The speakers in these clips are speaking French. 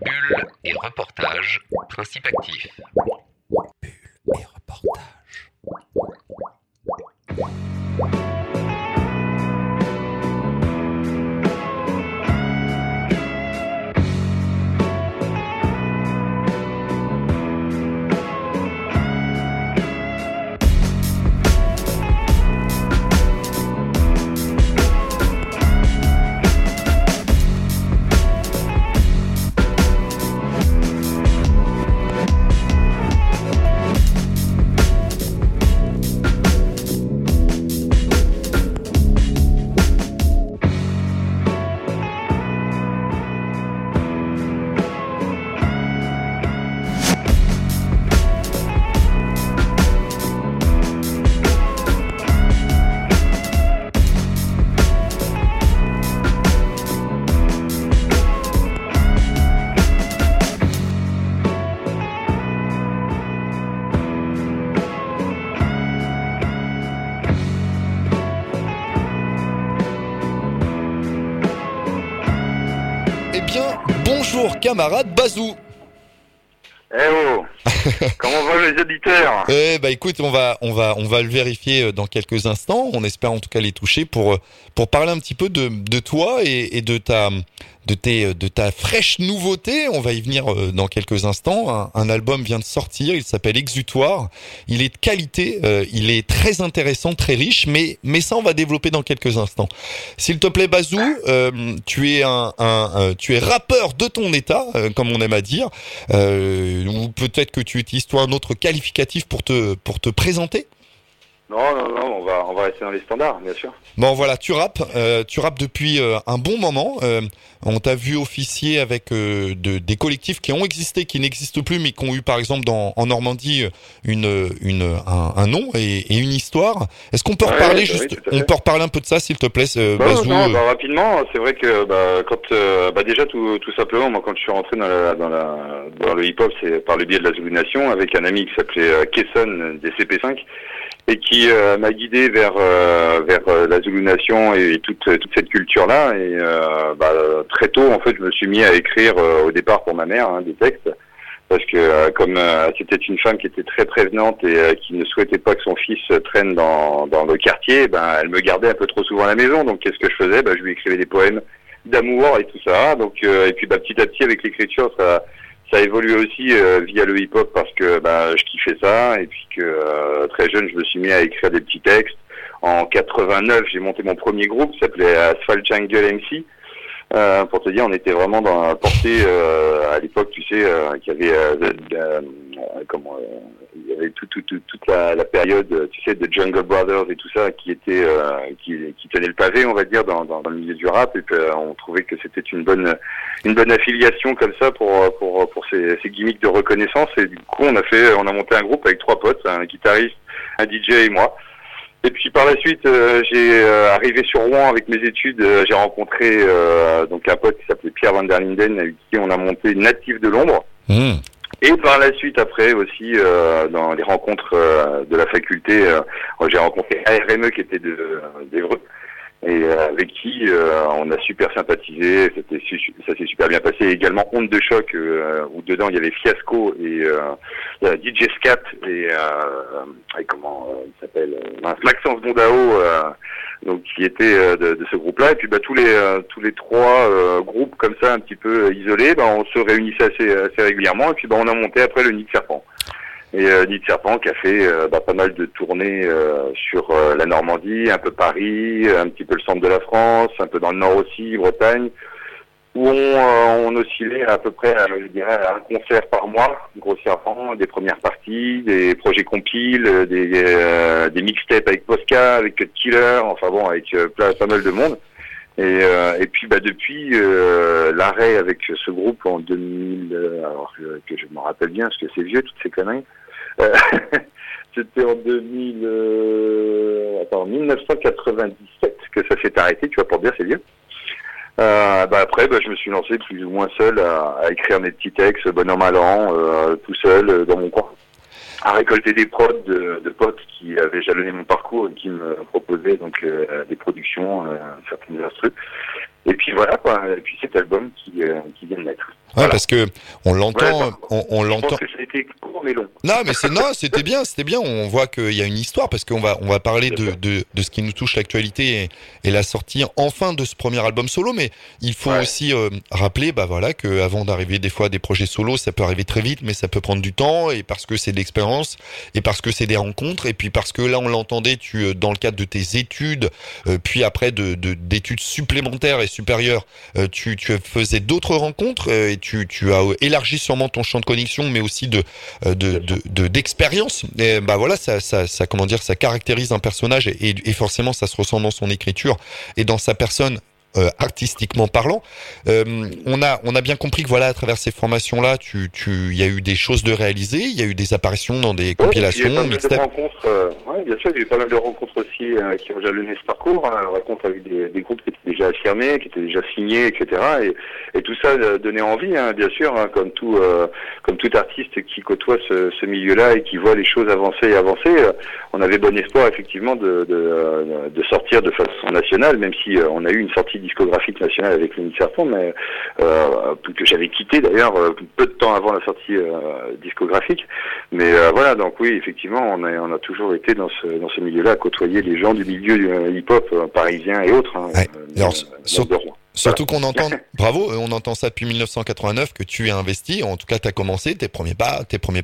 Bulle et reportage, principe actif. Bulle et reportage. Eh bien, bonjour camarade Bazou. Eh oh. Comment vont les auditeurs? Écoute, on va le vérifier dans quelques instants. On espère en tout cas les toucher pour parler un petit peu de toi et de ta fraîche nouveauté. On va y venir dans quelques instants. Un album vient de sortir, il s'appelle Exutoire. Il est de qualité, il est très intéressant, très riche, mais ça on va développer dans quelques instants. S'il te plaît Bazou, tu es tu es rappeur de ton état, comme on aime à dire, ou peut-être que tu utilises toi un autre qualificatif pour te présenter. Non, on va rester dans les standards, bien sûr. Bon voilà, tu rappes depuis un bon moment. On t'a vu officier avec des collectifs qui ont existé, qui n'existent plus, mais qui ont eu par exemple en Normandie un nom et une histoire. Est-ce qu'on peut reparler on peut reparler un peu de ça, s'il te plaît, Bazou? Rapidement, c'est vrai que quand déjà tout simplement, moi quand je suis rentré dans le hip-hop, c'est par le biais de la Zulu Nation avec un ami qui s'appelait Kesson des CP5. Et qui m'a guidé vers la Zulu Nation et toute cette culture-là. Et très tôt, en fait, je me suis mis à écrire au départ pour ma mère des textes, parce que comme c'était une femme qui était très prévenante et qui ne souhaitait pas que son fils traîne dans le quartier, elle me gardait un peu trop souvent à la maison. Donc qu'est-ce que je faisais? Je lui écrivais des poèmes d'amour et tout ça. Donc et puis petit à petit avec l'écriture, ça a évolué aussi via le hip-hop parce que je kiffais ça et puis que très jeune je me suis mis à écrire des petits textes. En 89 j'ai monté mon premier groupe qui s'appelait Asphalt Jungle MC. Pour te dire, on était vraiment dans la portée à l'époque, tu sais, qu'il y avait il y avait toute la période, tu sais, de Jungle Brothers et tout ça qui était qui tenait le pavé, on va dire, dans le milieu du rap. Et puis on trouvait que c'était une bonne affiliation comme ça pour ces gimmicks de reconnaissance. Et du coup, on a monté un groupe avec 3 potes, un guitariste, un DJ et moi. Et puis par la suite, j'ai arrivé sur Rouen avec mes études, j'ai rencontré donc un pote qui s'appelait Pierre Van der Linden, avec qui on a monté Natif de l'ombre. Et par la suite, après aussi, dans les rencontres de la faculté, j'ai rencontré ARME qui était d'Evreux et avec qui on a super sympathisé. Ça s'est super bien passé. Et également Onde de choc où dedans il y avait Fiasco et DJ Scat et comment il s'appelle Maxence Bondao, donc qui était de ce groupe-là. Et puis tous les 3 groupes comme ça un petit peu isolés, on se réunissait assez régulièrement. Et puis on a monté après le Nid de Serpent. Et Nid de Serpent qui a fait pas mal de tournées sur la Normandie, un peu Paris, un petit peu le centre de la France, un peu dans le nord aussi, Bretagne, où on oscillait à peu près, je dirais, à un concert par mois, grossièrement, des premières parties, des projets compiles, des mixtapes avec Posca, avec Cut Killer, enfin bon, avec pas mal de monde. Et puis depuis l'arrêt avec ce groupe en 2000, alors que je me rappelle bien parce que c'est vieux toutes ces conneries. C'était en 1997 que ça s'est arrêté, tu vois, pour dire c'est vieux. Après, je me suis lancé plus ou moins seul à écrire mes petits textes, bon an mal an, tout seul dans mon coin, à récolter des prods de potes qui avaient jalonné mon parcours et qui me proposaient donc des productions, certaines instrus. Et puis voilà quoi. Et puis cet album qui vient de naître. Ouais, parce que on l'entend, Ouais, on Je l'entend. pense que ça a été court mais long. Non, mais c'était bien, c'était bien. On voit qu'il y a une histoire parce qu'on va parler de ce qui nous touche l'actualité et la sortie enfin de ce premier album solo. Mais il faut aussi rappeler, bah voilà, que avant d'arriver des fois à des projets solo, ça peut arriver très vite, mais ça peut prendre du temps et parce que c'est de l'expérience et parce que c'est des rencontres et puis parce que là on l'entendait, tu dans le cadre de tes études, puis après d'études supplémentaires et supérieures, tu faisais d'autres rencontres et tu as élargi sûrement ton champ de connexion, mais aussi d'expérience. Et bah voilà, ça comment dire, ça caractérise un personnage et forcément ça se ressent dans son écriture et dans sa personne. Artistiquement parlant, on a bien compris que voilà, à travers ces formations-là, il y a eu des choses de réaliser, il y a eu des apparitions dans des compilations, il y a pas mal de mixtapes. rencontres, bien sûr, il y a eu pas mal de rencontres aussi qui ont jalonné ce parcours, rencontres avec des groupes qui étaient déjà affirmés, qui étaient déjà signés, etc. Et tout ça donnait envie, bien sûr, comme tout artiste qui côtoie ce milieu-là et qui voit les choses avancer et avancer. On avait bon espoir effectivement de sortir de façon nationale, même si on a eu une sortie discographique nationale avec le Serpent, mais que j'avais quitté d'ailleurs peu de temps avant la sortie discographique. Mais voilà, donc oui, effectivement, on a toujours été dans ce milieu-là, à côtoyer les gens du milieu du hip-hop parisien et autres. Ouais. Alors, surtout qu'on entend, bravo, on entend ça depuis 1989 que tu es investi. En tout cas, tu as commencé tes premiers pas, tes premiers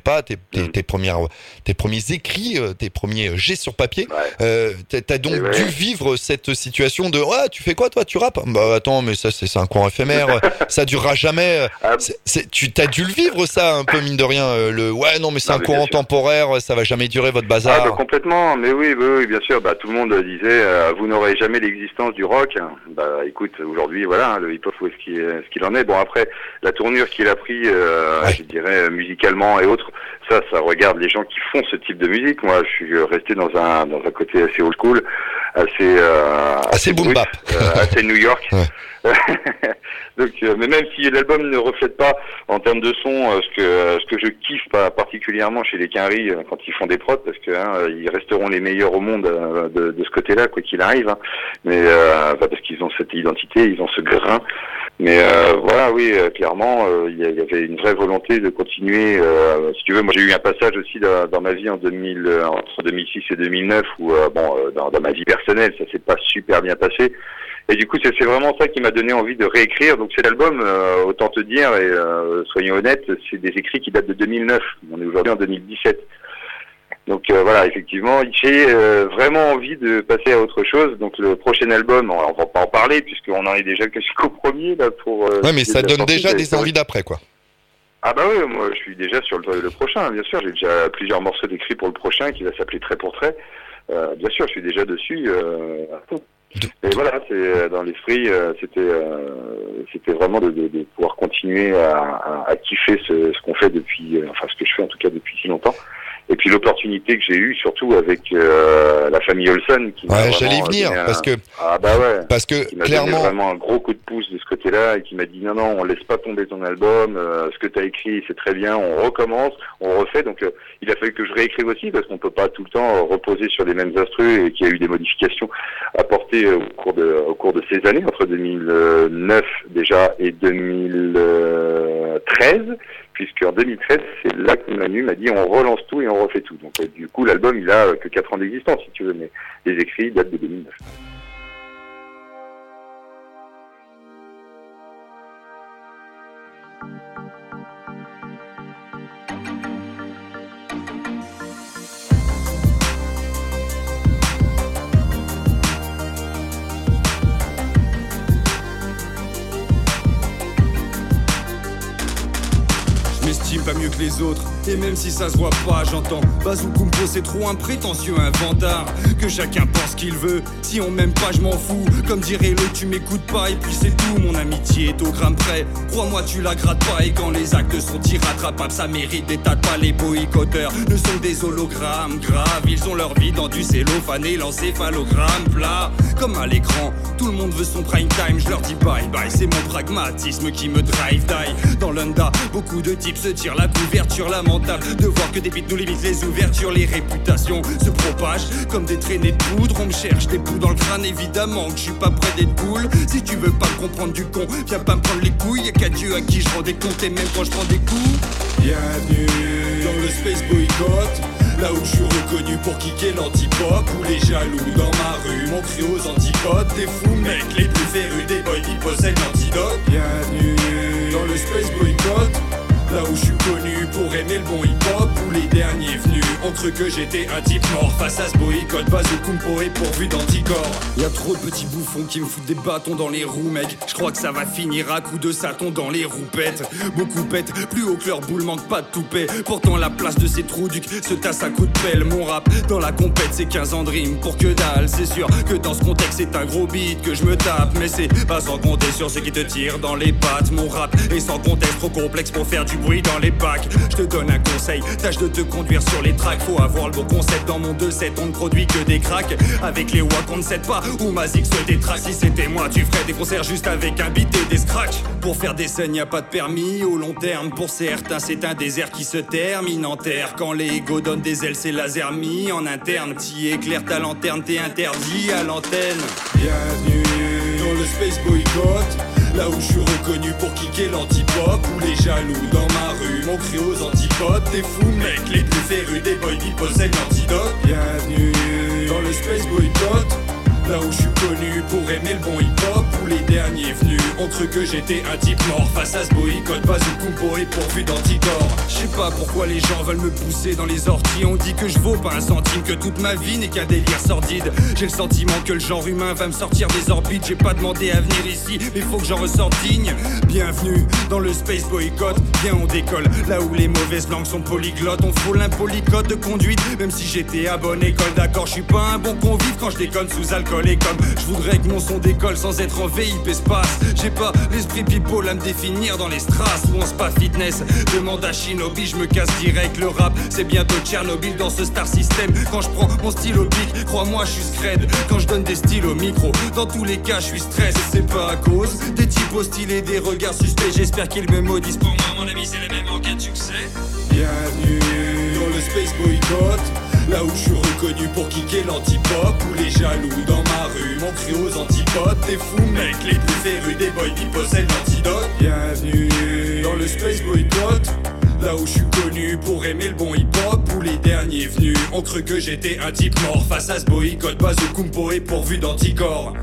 écrits, tes premiers jets sur papier. T'as donc dû vivre cette situation de tu fais quoi toi, tu rappes? Bah attends, mais ça c'est un courant éphémère, ça durera jamais. Tu t'as dû le vivre ça un peu mine de rien. Non mais c'est un courant temporaire, ça va jamais durer votre bazar. Complètement, mais oui, bien sûr. Bah tout le monde disait vous n'aurez jamais l'existence du rock. Bah écoute, aujourd'hui voilà, le hip-hop où est-ce qu'il en est. Bon après, la tournure qu'il a pris, je dirais musicalement et autres, ça regarde les gens qui font ce type de musique. Moi, je suis resté dans un côté assez old school, assez boom bap, assez New York. Donc, mais même si l'album ne reflète pas en termes de son ce que je kiffe pas particulièrement chez les Quinry quand ils font des prods, parce que ils resteront les meilleurs au monde de ce côté-là quoi qu'il arrive. Mais parce qu'ils ont cette identité, ils ont ce grain. Mais voilà, oui, clairement, il y avait une vraie volonté de continuer. Si tu veux, moi j'ai eu un passage aussi dans ma vie entre 2006 et 2009 où dans ma vie personnelle, ça s'est pas super bien passé. Et du coup, c'est vraiment ça qui m'a donné envie de réécrire. Donc cet album, autant te dire, et soyons honnêtes, c'est des écrits qui datent de 2009. On est aujourd'hui en 2017. Donc voilà, effectivement, j'ai vraiment envie de passer à autre chose. Donc le prochain album, on va pas en parler puisqu'on en est déjà qu'au premier là pour. Mais ça donne déjà des envies d'après quoi. Ah bah oui, moi je suis déjà sur le prochain, bien sûr. J'ai déjà plusieurs morceaux d'écrits pour le prochain qui va s'appeler Trait pour Trait. Bien sûr, je suis déjà dessus. Et voilà, c'est dans l'esprit, c'était vraiment de pouvoir continuer à kiffer ce qu'on fait depuis, ce que je fais en tout cas depuis si longtemps. Et puis l'opportunité que j'ai eue, surtout avec la famille Olson, qui m'a j'allais y venir parce que qui m'a clairement donné vraiment un gros coup de pouce de ce côté-là et qui m'a dit non, on laisse pas tomber ton album, ce que tu as écrit c'est très bien, on recommence, on refait. Donc il a fallu que je réécrive aussi parce qu'on peut pas tout le temps reposer sur les mêmes instrus et qu'il y a eu des modifications apportées au cours de ces années entre 2009 déjà et 2013. Puisqu'en 2013, c'est là que Manu m'a dit on relance tout et on refait tout. Donc du coup, l'album, il a que 4 ans d'existence, si tu veux, mais les écrits datent de 2009. Pas mieux que les autres, et même si ça se voit pas, j'entends Bazou Kumpo, c'est trop un prétentieux inventard. Que chacun pense qu'il veut, si on m'aime pas, je m'en fous. Comme dirait l'autre, tu m'écoutes pas, et puis c'est tout. Mon amitié est au gramme près, crois-moi, tu la grattes pas. Et quand les actes sont irrattrapables, ça mérite des tas de pas. Les boycotteurs ne sont des hologrammes graves, ils ont leur vie dans du cellophane et l'encéphalogramme plat. Comme à l'écran, tout le monde veut son prime time, je leur dis bye bye. C'est mon pragmatisme qui me drive die. Dans l'unda, beaucoup de types se tire la couverture lamentable de voir que des bites nous limitent les ouvertures. Les réputations se propagent comme des traînées de poudre. On me cherche des poux dans le crâne, évidemment que je suis pas près d'être cool. Si tu veux pas comprendre du con, viens pas me prendre les couilles. Y'a qu'à Dieu à qui je rends des comptes et même quand je prends des coups. Bienvenue dans le Space Boycott, là où je suis reconnu pour kicker l'antipop. Ou les jaloux dans ma rue m'ont crié aux antipodes. Des fous mecs les plus férus, des boys qui possèdent l'antidote. Bienvenue dans le Space Boycott, là où je suis connu pour aimer le bon hip-hop. Ou les derniers venus ont cru que j'étais un type mort. Face à ce boycott, Bazokumpo est pourvu d'anticorps. Y'a trop de petits bouffons qui me foutent des bâtons dans les roues, mec. Je crois que ça va finir à coups de saton dans les roupettes. Beaucoup pètent, plus haut que leur boule, manque pas de toupet. Pourtant la place de ces trous ducs se tasse à coups de pelle. Mon rap dans la compète c'est 15 ans de rime pour que dalle. C'est sûr que dans ce contexte c'est un gros beat que je me tape. Mais c'est pas sans compter sur ceux qui te tirent dans les pattes. Mon rap est sans contexte trop complexe pour faire du bruit dans les bacs. Je te donne un conseil, tâche de te conduire sur les tracks. Faut avoir le bon concept dans mon 2-7. On ne produit que des cracks. Avec les wack on ne cède pas ou Mazik se détraque. Si c'était moi tu ferais des concerts juste avec un beat et des scratchs. Pour faire des scènes y a pas de permis. Au long terme pour certains c'est un désert qui se termine en terre. Quand les égos donnent des ailes c'est laser mis en interne. T'y éclaires ta lanterne, t'es interdit à l'antenne. Bienvenue dans le Space Boycott, là où je suis reconnu pour kicker l'antipop. Ou les jaloux dans ma rue m'ont crié aux antipodes. Des fous mecs les plus férus, des boys qui possèdent l'antidote. Bienvenue dans le Space Boycott, là où je suis connu pour aimer le bon hip-hop. Où les derniers venus ont cru que j'étais un type mort. Face à ce boycott, Bazokumpo est pourvu d'anticorps. Je sais pas pourquoi les gens veulent me pousser dans les orties. On dit que je vaux pas un centime, que toute ma vie n'est qu'un délire sordide. J'ai le sentiment que le genre humain va me sortir des orbites. J'ai pas demandé à venir ici, mais faut que j'en ressorte digne. Bienvenue dans le Space Boycott, viens on décolle. Là où les mauvaises langues sont polyglottes. On frôle un polycode de conduite, même si j'étais à bonne école. D'accord, je suis pas un bon convive quand je déconne sous alcool. Et comme je voudrais que mon son décolle sans être en VIP espace. J'ai pas l'esprit people à me définir dans les strass. Où on se pas fitness, demande à Shinobi, je me casse direct. Le rap c'est bientôt Tchernobyl dans ce star system. Quand je prends mon stylo au pic, crois-moi je suis scred. Quand je donne des styles au micro, dans tous les cas je suis stress. C'est pas à cause des types hostiles et des regards suspects. J'espère qu'ils me maudissent. Pour moi mon ami c'est les mêmes en cas de succès. Bienvenue dans le Space Boycott, là où je suis reconnu pour kicker l'antipop. Où les jaloux dans ma rue m'ont crié aux antipodes. Des fous mecs les plus férus, des boys qui possèdent l'antidote. Bienvenue dans le Space Boycott, là où je suis connu pour aimer le bon hip-hop. Où les derniers venus ont cru que j'étais un type mort. Face à ce boycott, Bazokumpo est pourvu d'anticorps.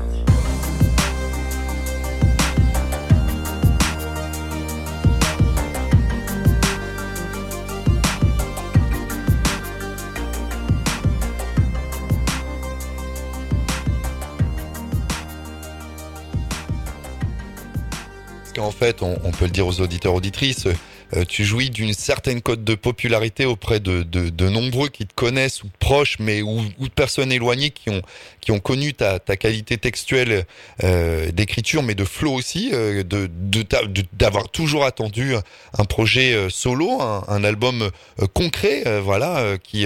En fait, on peut le dire aux auditeurs, auditrices, tu jouis d'une certaine cote de popularité auprès de nombreux qui te connaissent ou de proches, mais ou de personnes éloignées qui ont connu ta qualité textuelle d'écriture, mais de flow aussi, d'avoir toujours attendu un projet solo, un album concret, voilà, qui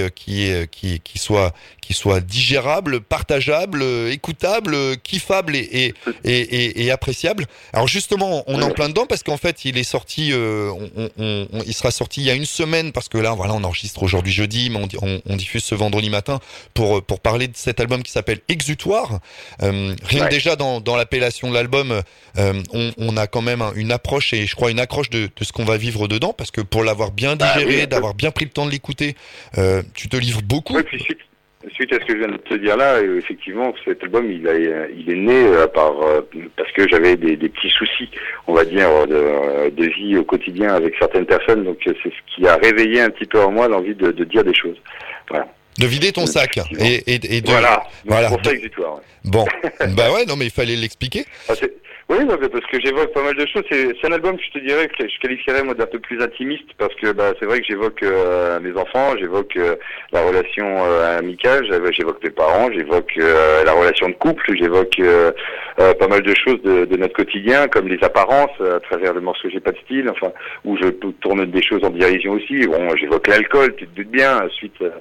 soit digérable, partageable, écoutable, kiffable et appréciable. Alors justement, on est en plein dedans parce qu'en fait, il est sorti, il sera sorti il y a une semaine parce que là, voilà, on enregistre aujourd'hui jeudi, mais on diffuse ce vendredi matin pour parler de cet album qui s'appelle Exutoire. Rien que déjà dans l'appellation de l'album, on a quand même une approche et je crois une accroche de ce qu'on va vivre dedans parce que pour l'avoir bien digéré, d'avoir bien pris le temps de l'écouter, tu te livres beaucoup. Oui, puis suite à ce que je viens de te dire là, effectivement, cet album, il est né parce que j'avais des petits soucis, on va dire, de vie au quotidien avec certaines personnes. Donc c'est ce qui a réveillé un petit peu en moi l'envie de dire des choses. Voilà. De vider ton sac et de voilà. Pour ça, Exutoire. Ouais. Bon, bah ouais, non mais il fallait l'expliquer. Oui, parce que j'évoque pas mal de choses. C'est un album, je te dirais, que je qualifierais moi d'un peu plus intimiste, parce que c'est vrai que j'évoque mes enfants, j'évoque la relation amicale, j'évoque mes parents, j'évoque la relation de couple, j'évoque pas mal de choses de notre quotidien, comme les apparences à travers le morceau J'ai pas de style, enfin, où je tourne des choses en dérision aussi. Bon, j'évoque l'alcool, tu te doutes bien, suite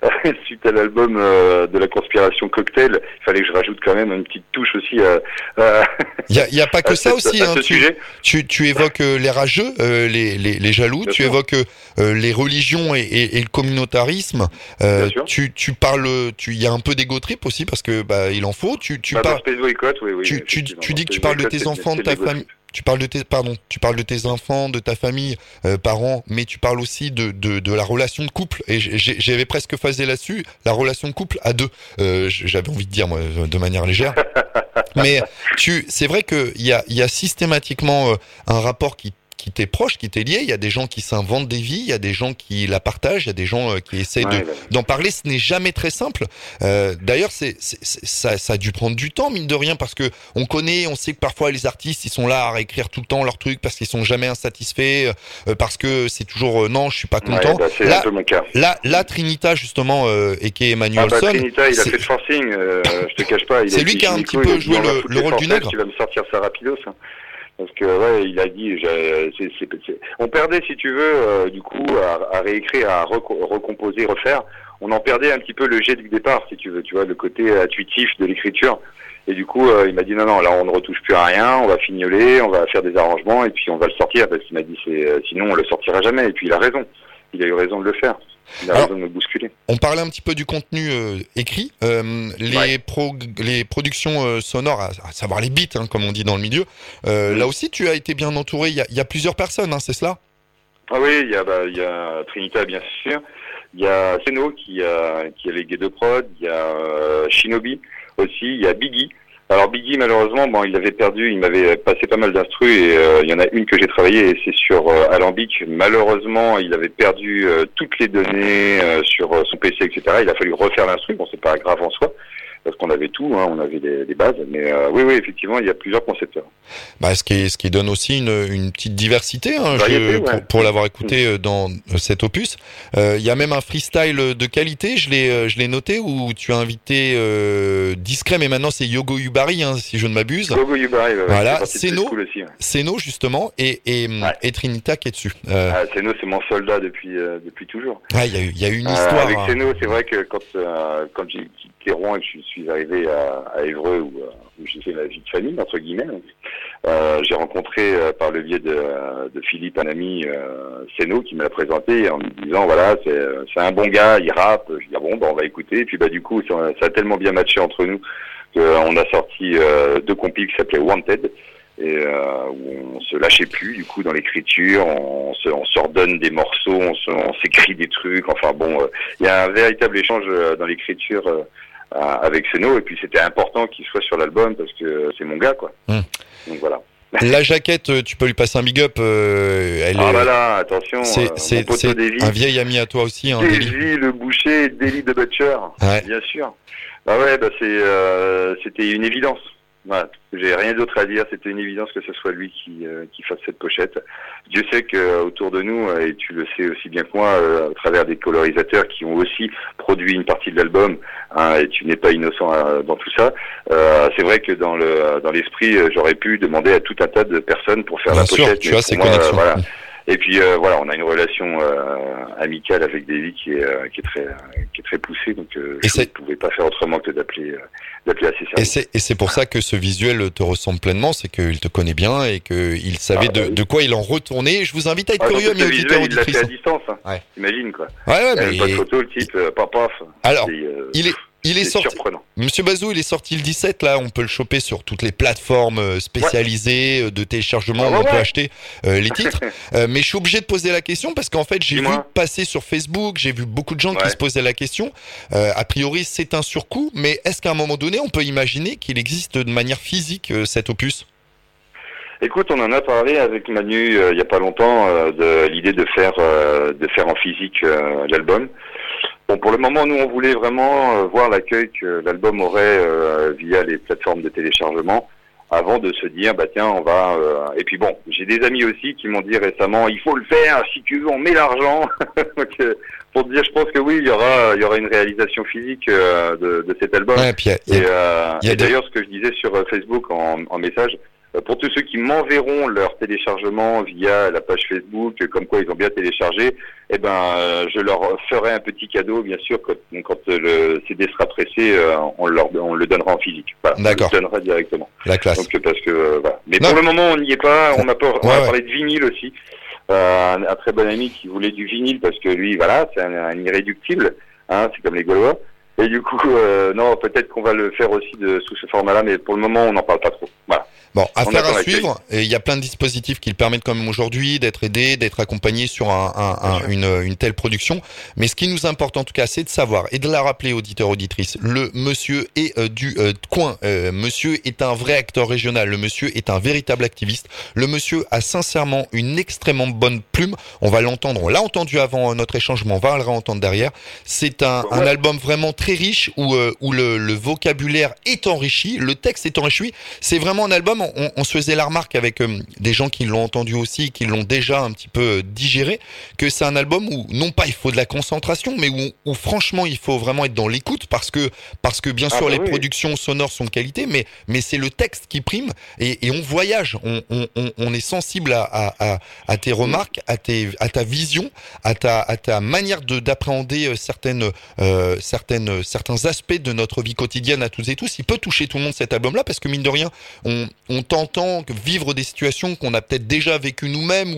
suite à l'album de la conspiration Cocktail, il fallait que je rajoute quand même une petite touche aussi Il y a pas que ça aussi, à ce sujet. Tu évoques les rageux, les jaloux, Bien tu sûr. évoques les religions et le communautarisme. Bien sûr. Tu parles, il y a un peu d'ego trip aussi parce que il en faut. Tu Dans parles, Space Boycott, oui. tu effectivement. dis que tu Space parles de Boycott, tes enfants, de c'est ta l'ego famille. trip. Tu parles de tes enfants, de ta famille, parents, mais tu parles aussi de la relation de couple. Et j'avais presque phasé là-dessus, la relation de couple à deux. J'avais envie de dire, moi, de manière légère. Mais c'est vrai qu'il y a systématiquement un rapport qui t'est proche, qui t'est lié. Il y a des gens qui s'inventent des vies, il y a des gens qui la partagent, il y a des gens qui essayent d'en parler. Ce n'est jamais très simple. D'ailleurs, ça a dû prendre du temps, mine de rien, parce que on sait que parfois les artistes, ils sont là à réécrire tout le temps leurs trucs parce qu'ils sont jamais insatisfaits, parce que c'est toujours non, je suis pas content. C'est un peu mon cas. Là, Trinita, justement, et qui est Emmanuel Son. Trinita, il a fait le forcing, je te cache pas. C'est lui qui a un petit peu joué le rôle du nègre. Tu vas me sortir ça rapidos. Parce que il a dit, on perdait, si tu veux, du coup, à réécrire, à recomposer, refaire. On en perdait un petit peu le jet du départ, si tu veux, tu vois, le côté intuitif de l'écriture. Et du coup, il m'a dit non, là, on ne retouche plus à rien, on va fignoler, on va faire des arrangements, et puis on va le sortir, parce qu'il m'a dit, sinon on le sortira jamais. Et puis il a raison. Il a eu raison de le faire. Il a raison de me bousculer. On parlait un petit peu du contenu écrit, les productions sonores, à savoir les beats, comme on dit dans le milieu. Là aussi, tu as été bien entouré. Il y a plusieurs personnes, c'est cela? Ah oui, il y a Trinita, bien sûr. Il y a Seno qui a les Gué de prod. Il y a Shinobi aussi. Il y a Biggie. Alors Biggie, malheureusement, il avait perdu, il m'avait passé pas mal d'instrus et il y en a une que j'ai travaillée et c'est sur Alambic. Malheureusement, il avait perdu toutes les données sur son PC, etc. Il a fallu refaire l'instru. Bon, c'est pas grave en soi parce qu'on avait tout, on avait des bases. Mais oui, effectivement, il y a plusieurs concepteurs. Ce qui donne aussi une petite diversité, pour l'avoir écouté dans cet opus. Il y a même un freestyle de qualité, je l'ai noté, où tu as invité discret, mais maintenant c'est Yogo Yubari, si je ne m'abuse. Yogo Yubari, voilà, Seno justement, et Trinita qui est dessus. Seno, c'est mon soldat depuis toujours. Il y a eu une histoire. Avec Seno, c'est vrai que quand j'ai quitté Rouen et que je suis arrivé à Évreux, où j'ai fait ma vie de famille, entre guillemets, j'ai rencontré par le biais de Philippe, un ami, Seno, qui me l'a présenté en me disant voilà, c'est un bon gars, il rappe. Je dis on va écouter. Et puis du coup, ça a tellement bien matché entre nous qu'on a sorti 2 compils qui s'appelaient Wanted. Et où on se lâchait plus du coup dans l'écriture, on s'ordonne des morceaux, on s'écrit des trucs. Enfin il y a un véritable échange dans l'écriture avec Seno, et puis c'était important qu'il soit sur l'album parce que c'est mon gars, quoi. Donc voilà. La jaquette, tu peux lui passer un big up. Voilà, attention. C'est un vieil ami à toi aussi, Davy le boucher, Davy de Butcher, bien sûr. C'était une évidence. Voilà, j'ai rien d'autre à dire. C'était une évidence que ce soit lui qui fasse cette pochette. Dieu sait que autour de nous, et tu le sais aussi bien que moi, à travers des colorisateurs qui ont aussi produit une partie de l'album, et tu n'es pas innocent dans tout ça. C'est vrai que dans l'esprit, j'aurais pu demander à tout un tas de personnes pour faire la pochette. Tu as ces connexions. Voilà. Et puis on a une relation amicale avec Davy qui est très poussée, donc je ne pouvais pas faire autrement que d'appeler à ses services. Et c'est pour ça que ce visuel te ressemble pleinement, c'est qu'il te connaît bien et qu'il savait de quoi il en retournait. Je vous invite à être curieux, mes auditeurs et auditrices. Il l'a fait à distance, imagine quoi. Mais pas de photo, le type, paf. Alors, il est sorti. Surprenant. Monsieur Bazou, il est sorti le 17, là, on peut le choper sur toutes les plateformes spécialisées de téléchargement où on peut acheter les titres. Mais je suis obligé de poser la question parce qu'en fait, j'ai vu passer sur Facebook, j'ai vu beaucoup de gens qui se posaient la question. A priori, c'est un surcoût, mais est-ce qu'à un moment donné, on peut imaginer qu'il existe de manière physique cet opus ? Écoute, on en a parlé avec Manu il y a pas longtemps de l'idée de faire en physique l'album. Bon, pour le moment, nous, on voulait vraiment voir l'accueil que l'album aurait via les plateformes de téléchargement avant de se dire, tiens, on va... Et puis bon, j'ai des amis aussi qui m'ont dit récemment, il faut le faire, si tu veux, on met l'argent. Donc, pour te dire, je pense que oui, il y aura une réalisation physique de cet album. Et d'ailleurs, ce que je disais sur Facebook en message, Pour tous ceux qui m'enverront leur téléchargement via la page Facebook, comme quoi ils ont bien téléchargé, eh ben, je leur ferai un petit cadeau, bien sûr, quand le CD sera pressé, on le donnera en physique. Voilà, D'accord. On le donnera directement. La classe. Donc, parce que, voilà. Mais Non. pour le moment, on n'y est pas. On a Ouais. parlé de vinyle aussi. Un très bon ami qui voulait du vinyle parce que lui, voilà, c'est un irréductible. Hein, c'est comme les Gaulois. Et du coup, non, peut-être qu'on va le faire aussi sous ce format-là, mais pour le moment, on n'en parle pas trop. Voilà. Bon, affaire attend à l'accueil. suivre. Et il y a plein de dispositifs qui le permettent quand même aujourd'hui d'être aidé, d'être accompagné sur une telle production. Mais ce qui nous importe en tout cas, c'est de savoir et de la rappeler, auditeurs, auditrices. Le monsieur est du coin. Monsieur est un vrai acteur régional. Le monsieur est un véritable activiste. Le monsieur a sincèrement une extrêmement bonne plume. On va l'entendre. On l'a entendu avant notre échange, mais on va le réentendre derrière. C'est un album vraiment très riche où le vocabulaire est enrichi, le texte est enrichi. C'est vraiment un album. On se faisait la remarque avec des gens qui l'ont entendu aussi, qui l'ont déjà un petit peu digéré, que c'est un album où non pas il faut de la concentration, mais où franchement il faut vraiment être dans l'écoute parce que bien sûr les productions sonores sont de qualité, mais c'est le texte qui prime et on voyage, on est sensible à tes remarques, à ta vision, à ta manière d'appréhender certains aspects de notre vie quotidienne à toutes et tous. Il peut toucher tout le monde cet album-là parce que mine de rien, on t'entend vivre des situations qu'on a peut-être déjà vécues nous-mêmes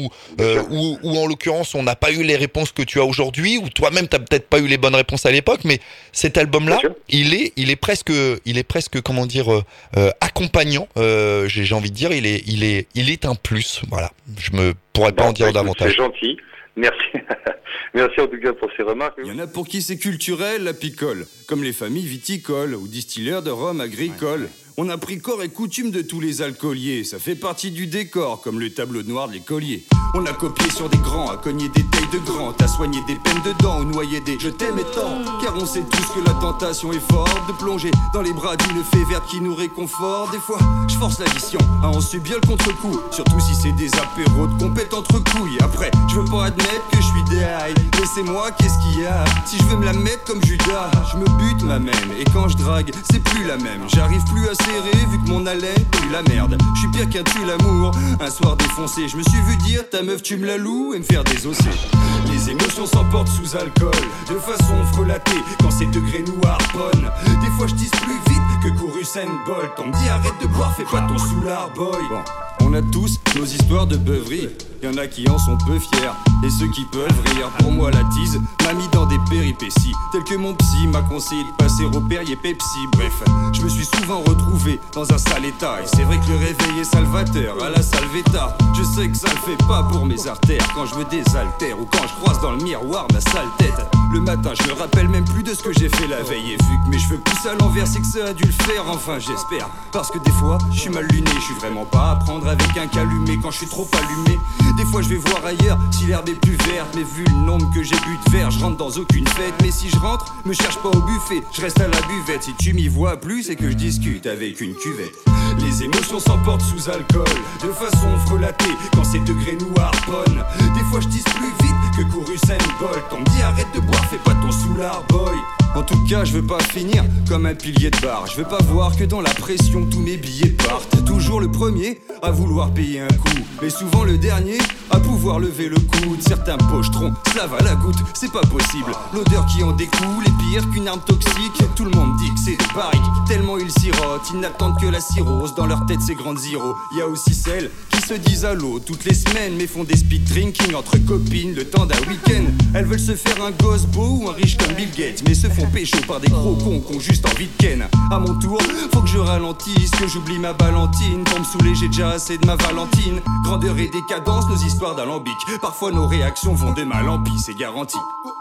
ou en l'occurrence on n'a pas eu les réponses que tu as aujourd'hui ou toi-même t'as peut-être pas eu les bonnes réponses à l'époque, mais cet album-là il est presque comment dire accompagnant, j'ai envie de dire il est un plus, voilà, je me pourrais pas en dire davantage. C'est gentil. Merci. Merci en tout cas pour ces remarques. Il y en a pour qui c'est culturel, la picole, comme les familles viticoles ou distilleurs de rhum agricole. On a pris corps et coutume de tous les alcooliers, ça fait partie du décor, comme le tableau noir de l'écolier. On a copié sur des grands, à cogner des tailles de grands, à soigner des peines de dents ou noyer des je t'aime et tant. Car on sait tous que la tentation est forte de plonger dans les bras d'une fée verte qui nous réconforte. Des fois, je force l'addition à en subir le contre-coup, surtout si c'est des apéros de compète entre couilles. Après, je veux pas admettre que je suis déhaille, laissez-moi, qu'est-ce qu'il y a? Si je veux me la mettre comme Judas, je me bute ma même, et quand je drague, c'est plus la même. J'arrive plus à serré vu que mon haleine pue la merde. Je suis pire qu'un tue l'amour. Un soir défoncé, je me suis vu dire ta meuf tu me la loues et me faire désosser. Les émotions s'emportent sous alcool de façon frelatée quand ces degrés nous harponnent. Des fois je tisse plus vite que court Usain Bolt. On me dit arrête de boire, fais pas ton soulard boy. Bon. On a tous nos histoires de beuverie. Y'en a qui en sont peu fiers et ceux qui peuvent rire. Pour moi la tease m'a mis dans des péripéties telles que mon psy m'a conseillé de passer au Perrier Pepsi. Bref, je me suis souvent retrouvé dans un sale état. Et c'est vrai que le réveil est salvateur à la salvetta. Je sais que ça le fait pas pour mes artères quand je me désaltère ou quand je croise dans le miroir ma sale tête. Le matin je me rappelle même plus de ce que j'ai fait la veille. Et vu que mes cheveux poussent à l'envers c'est que ça a dû le faire, enfin j'espère. Parce que des fois je suis mal luné, je suis vraiment pas à prendre avec un calumet quand je suis trop allumé. Des fois je vais voir ailleurs si l'herbe est plus verte. Mais vu le nombre que j'ai bu de verre, je rentre dans aucune fête. Mais si je rentre, me cherche pas au buffet, je reste à la buvette. Si tu m'y vois plus, c'est que je discute avec une cuvette. Les émotions s'emportent sous alcool de façon frelatée quand ces degrés nous harponnent. Des fois je tisse plus vite que court Usain Bolt. On me dit arrête de boire, fais pas ton soulard boy. En tout cas, je veux pas finir comme un pilier de bar. Je veux pas voir que dans la pression tous mes billets partent. Toujours le premier à vouloir payer un coup, mais souvent le dernier à pouvoir lever le coude. Certains pochetrons se lavent à la goutte, c'est pas possible. L'odeur qui en découle est pire qu'une arme toxique. Tout le monde dit que c'est des barriques, tellement ils sirotent. Ils n'attendent que la cirrhose, dans leur tête ces grandes zéros. Y a aussi celles qui se disent allô toutes les semaines, mais font des speed drinking entre copines le temps d'un week-end. Elles veulent se faire un gosse beau ou un riche comme Bill Gates, mais se font pécho par des gros cons qui ont juste envie de ken. À mon tour, faut que je ralentisse, que j'oublie ma Valentine. Pour me saouler, j'ai déjà assez de ma Valentine. Grandeur et décadence, nos histoires d'alambic. Parfois nos réactions vont de mal en pis, c'est garanti.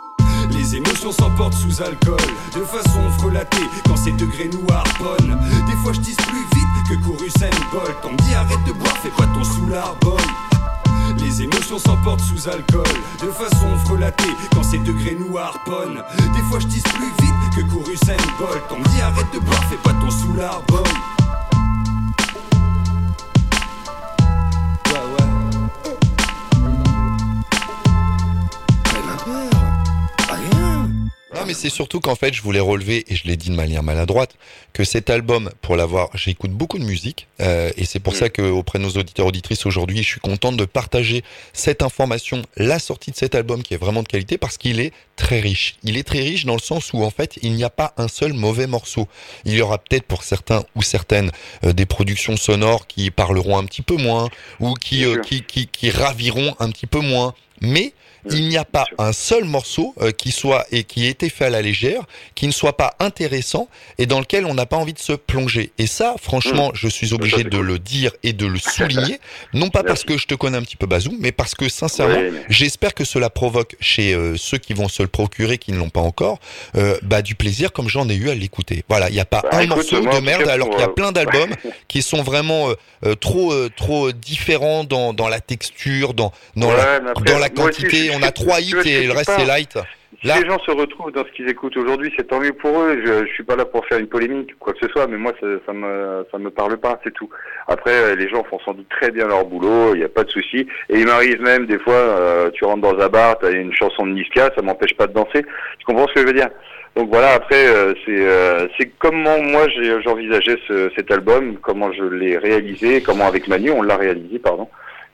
Les émotions s'emportent sous alcool de façon frelatée quand ces degrés nous harponnent. Des fois je tisse plus vite que court Usain Bolt. On me dit arrête de boire, fais pas ton soulard boy. Les émotions s'emportent sous alcool de façon frelatée quand ces degrés nous harponnent. Des fois je tisse plus vite que court Usain Bolt. On me dit arrête de boire, fais pas ton soulard boy. Non mais c'est surtout qu'en fait, je voulais relever, et je l'ai dit de manière maladroite, que cet album, pour l'avoir, j'écoute beaucoup de musique, et c'est pour ça que auprès de nos auditeurs auditrices aujourd'hui, je suis contente de partager cette information, la sortie de cet album qui est vraiment de qualité, parce qu'il est très riche. Il est très riche dans le sens où en fait, il n'y a pas un seul mauvais morceau. Il y aura peut-être pour certains ou certaines des productions sonores qui parleront un petit peu moins, ou qui raviront un petit peu moins, mais il n'y a pas un seul morceau qui soit et qui ait été fait à la légère, qui ne soit pas intéressant et dans lequel on n'a pas envie de se plonger. Et ça, franchement, je suis obligé de le dire et de le souligner, non pas parce que je te connais un petit peu Bazou, mais parce que sincèrement, j'espère que cela provoque chez ceux qui vont se le procurer, qui ne l'ont pas encore, du plaisir comme j'en ai eu à l'écouter. Voilà, il n'y a pas un morceau de merde, alors qu'il y a plein d'albums qui sont vraiment trop différents dans la texture, dans la quantité. On a 3 hits et le reste c'est light. Si les gens se retrouvent dans ce qu'ils écoutent aujourd'hui, c'est tant mieux pour eux. Je suis pas là pour faire une polémique ou quoi que ce soit, mais moi ça me parle pas, c'est tout. Après, les gens font sans doute très bien leur boulot, il n'y a pas de souci. Et il m'arrive même des fois, tu rentres dans un bar, t'as une chanson de Niska, ça m'empêche pas de danser. Tu comprends ce que je veux dire? Donc voilà, après c'est comment moi j'envisageais cet album, comment je l'ai réalisé, comment avec Manu on l'a réalisé, pardon.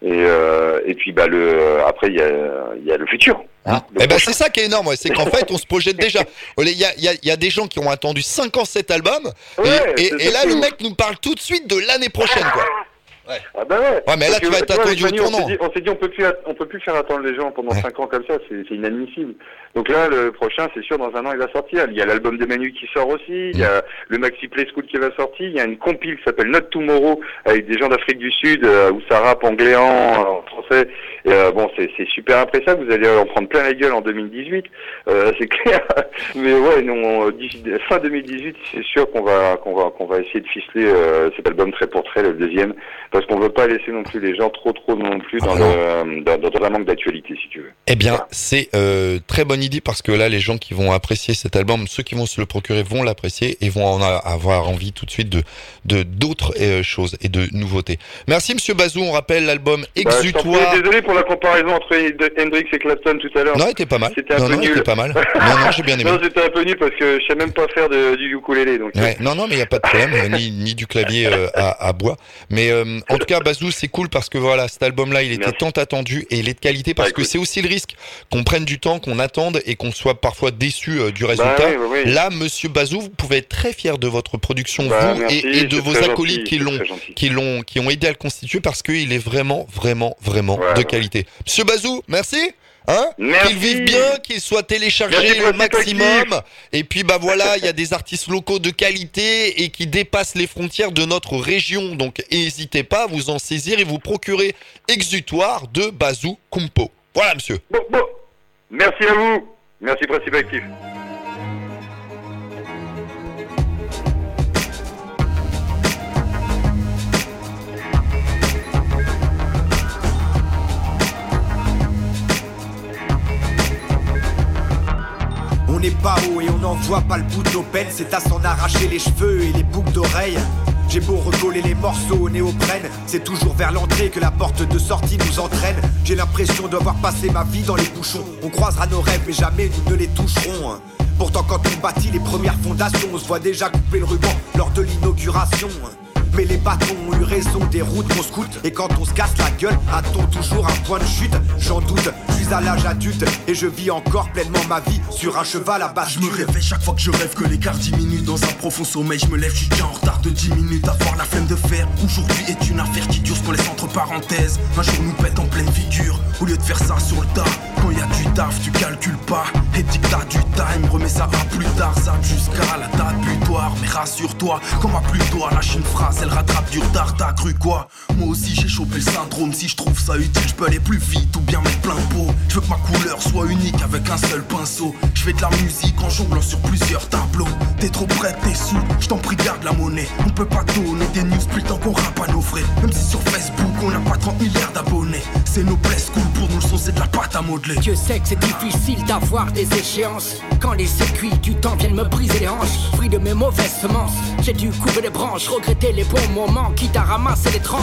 Et puis après il y a le futur. Hein, c'est ça qui est énorme, c'est qu'en fait on se projette déjà. Il y a des gens qui ont attendu 5 ans cet album, et là le mec nous parle tout de suite de l'année prochaine, quoi. Ouais. Ah bah ouais. Ouais, mais là tu vas t'attendre au tournant. On s'est dit on peut plus faire attendre les gens pendant 5 ans comme ça, c'est inadmissible. Donc là le prochain c'est sûr dans un an il va sortir. Il y a l'album de Manu qui sort aussi, il y a le Maxi Play School qui va sortir, il y a une compile qui s'appelle Not Tomorrow avec des gens d'Afrique du Sud où ça rappe en gléant, en français. Et c'est super appréciable, vous allez en prendre plein la gueule en 2018, c'est clair. Mais ouais, non, fin 2018, c'est sûr qu'on va essayer de ficeler cet album trait pour trait, le deuxième, parce qu'on veut pas laisser non plus les gens trop non plus dans un manque d'actualité, si tu veux. Eh bien, c'est très bonne idée, parce que là, les gens qui vont apprécier cet album, ceux qui vont se le procurer vont l'apprécier et vont en avoir envie tout de suite de d'autres choses et de nouveautés. Merci Monsieur Bazou, on rappelle l'album Exutoire. Désolé pour la comparaison entre Hendrix et Clapton tout à l'heure. Non, il était pas mal. C'était un peu nul. C'était pas mal. Non, j'ai bien aimé. Non, c'était un peu nul parce que je sais même pas faire du ukulélé, donc. Ouais, non, mais il y a pas de problème, ni du clavier à bois. Mais en tout cas, Bazou, c'est cool parce que voilà, cet album-là, il était tant attendu et il est de qualité parce que c'est aussi le risque qu'on prenne du temps, qu'on attende et qu'on soit parfois déçu du résultat. Oui. Là, Monsieur Bazou, vous pouvez être très fier de votre production, merci, et de vos acolytes qui ont aidé à le constituer, parce qu'il est vraiment de qualité. Monsieur Bazou, merci. Qu'il vive bien, qu'il soit téléchargé au maximum. Et puis voilà, il y a des artistes locaux de qualité et qui dépassent les frontières de notre région. Donc n'hésitez pas à vous en saisir et vous procurer Exutoire de Bazou Kumpo. Voilà, monsieur. Bon. Merci à vous. Merci Principe Actif. On n'est pas haut et on n'en voit pas le bout de nos peines. C'est à s'en arracher les cheveux et les boucles d'oreilles. J'ai beau recoller les morceaux au néoprène, c'est toujours vers l'entrée que la porte de sortie nous entraîne. J'ai l'impression d'avoir passé ma vie dans les bouchons. On croisera nos rêves mais jamais nous ne les toucherons. Pourtant quand on bâtit les premières fondations, on se voit déjà couper le ruban lors de l'inauguration. Mais les bâtons ont eu raison des routes qu'on scoute. Et quand on se casse la gueule, a-t-on toujours un point de chute? J'en doute, je suis à l'âge adulte et je vis encore pleinement ma vie sur un cheval à bascule. Je me réveille chaque fois que je rêve que l'écart diminue. Dans un profond sommeil, je me lève, je suis déjà en retard de 10 minutes. Avoir la flemme de faire, aujourd'hui est une affaire qui dure, ce qu'on laisse entre parenthèses. Un jour nous pète en pleine figure, au lieu de faire ça sur le tas. Quand y a du taf, tu calcules pas. Et dis que t'as du time, remets ça à plus tard. Ça jusqu'à la date butoir. Mais rassure-toi, quand ma pluie doit lâche une phrase, elle rattrape du retard, t'as cru quoi? Moi aussi j'ai chopé le syndrome. Si je trouve ça utile, je peux aller plus vite ou bien mettre plein de pots. Je veux que ma couleur soit unique avec un seul pinceau. Je fais de la musique en jonglant sur plusieurs tableaux. T'es trop près, t'es sous, je t'en prie garde la monnaie. On peut pas donner des news plus tant qu'on rappe à nos frais. Même si sur Facebook on n'a pas 30 milliards d'abonnés. C'est nos places cool, pour nous le son c'est de la pâte à modeler. Dieu sait que c'est difficile d'avoir des échéances. Quand les circuits du temps viennent me briser les hanches. Fruit de mes mauvaises semences, j'ai dû couper les branches, regretter les bons moments, quitte à ramasser les tranches.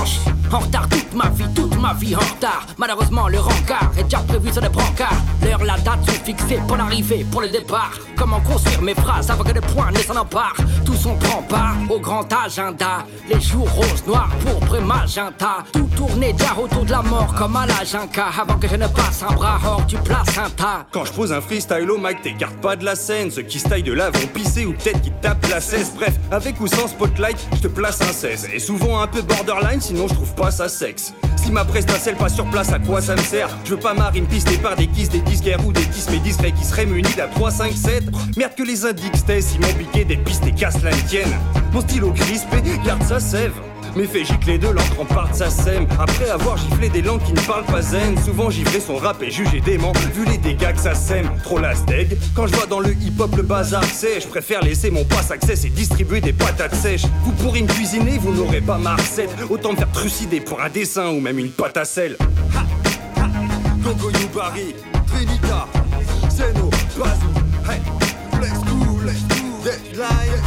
En retard toute ma vie en retard. Malheureusement le rencard est déjà prévu sur les brancards. L'heure, la date sont fixées pour l'arrivée, pour le départ. Comment construire mes phrases avant que les points ne s'en emparent. Tous on prend part au grand agenda. Les jours roses, noirs, pourpres et magenta. Tout tournait déjà autour de la mort comme à la Jinka. Avant que je ne passe un bras hors du placenta. Quand je pose un freestyle au mic, t'écartes pas de la scène. Ceux qui se taillent de là vont pisser ou peut-être qui tapent la cesse. Bref, avec ou sans spotlight, je te place un 16. Et souvent un peu borderline, sinon je trouve pas ça sexe. Si ma prestacelle pas sur place, à quoi ça me sert? Je veux pas marine pisté par des kisses, des disquaires ou des disques mais discrets qui seraient munis d'à 3, 5, 7. Merde que les indices testent, ils m'ont piqué des pistes et casse la tienne. Mon stylo crispé, garde sa sève. Mais fait gicler de l'encre en part sa sème. Après avoir giflé des langues qui ne parlent pas zen. Souvent givré son rap et jugé dément. Vu les dégâts que ça sème, trop la steg. Quand je vois dans le hip-hop le bazar c'est, je préfère laisser mon pass access et distribuer des patates sèches. Vous pourrez me cuisiner, vous n'aurez pas ma recette. Autant me faire trucider pour un dessin ou même une pâte à sel. Gogo Yubari, Trinita, Zeno, Bazou, hey, let's go, deadline.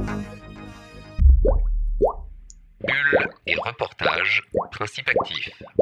Bulle et reportage, principe actif.